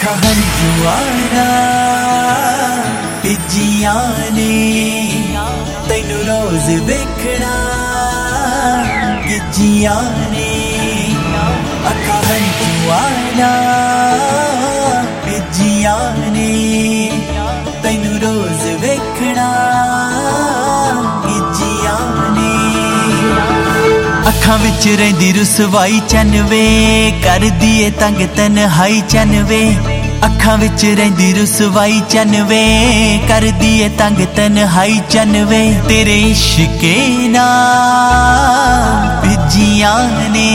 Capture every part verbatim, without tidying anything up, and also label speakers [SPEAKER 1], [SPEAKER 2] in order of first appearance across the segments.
[SPEAKER 1] अखा हंजुआना भिजिया ने तैनू रोज देखना गिजिया ने अखा हंजुआना भिजिया ने तैनू रोज देखना गिजिया ने अखां विच रहिंदी रुसवाई चनवे कर दिए तंग तन्हाई चनवे अखां विच रहिंदी रुसवाई चनवे कर दिए तंग तन्हाई चनवे तेरे इश्के नाल भिजिया ने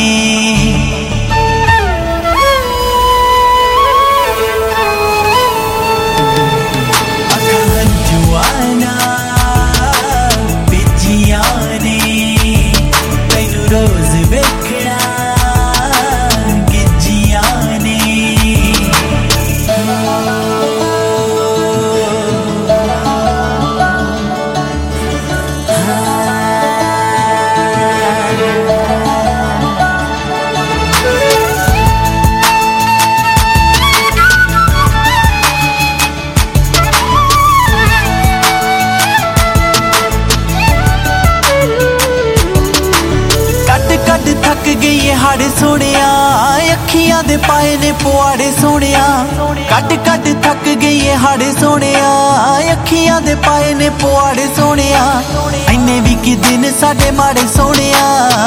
[SPEAKER 1] अखां हंजुआना भिजिया ने तैनू रोज वेखना गिजिया ने थक गई हाड़े सोनिया अखियां दे पाए ने पुआड़े सोनिया कट कट थक गई हाड़े सोनिया अखियां दे पाए ने पुआड़े सोनिया इन्ने भी कि दिन साडे माड़े सोनिया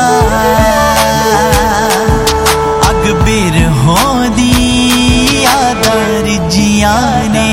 [SPEAKER 1] अग बेर होंदी यादां रिजिया ने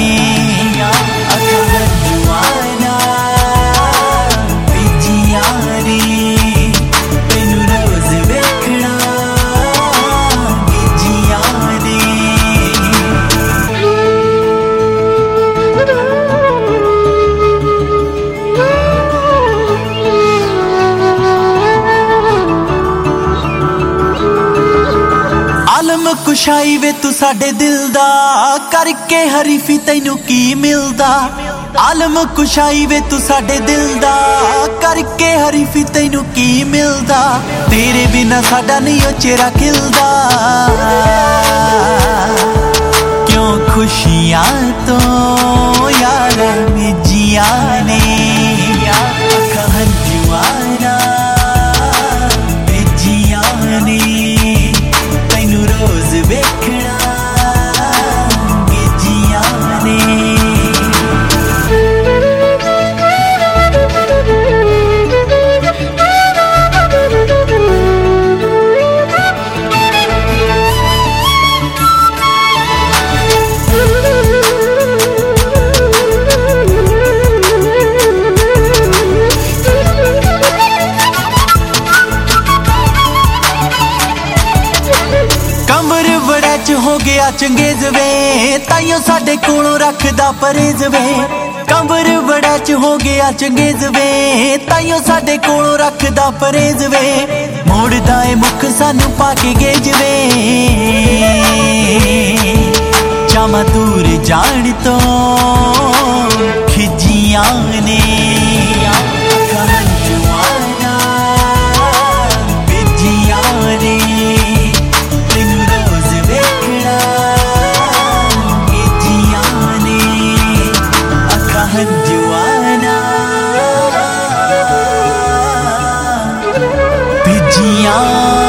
[SPEAKER 1] आलम कुशाई वे तू साडे दिल दा करके हरीफी तैनू की मिलदा आलम कुशाई वे तू साडे दिल दा करके हरीफी तैनू की मिलदा तेरे बिना साडा नहीं ओ चेहरा खिलदा क्यों खुशियां तो यार मिजिया ने अखा हंजुआना भिजिया ने तैनू रोज वेखना गिजिया ने कमर बड़ा च हो गया चंगेज वे ताइयों साडे कोलों रखदा परहेज वे कमर बड़ा च हो गया चंगेज वे ताइयों साडे कोलों रखदा परहेज वे मोड़दा ए मुख सानू पाके गेज वे जामा दूर जान तो खिजिया ने अखा हंजुआना भिजिया ने हंजुआना भिजिया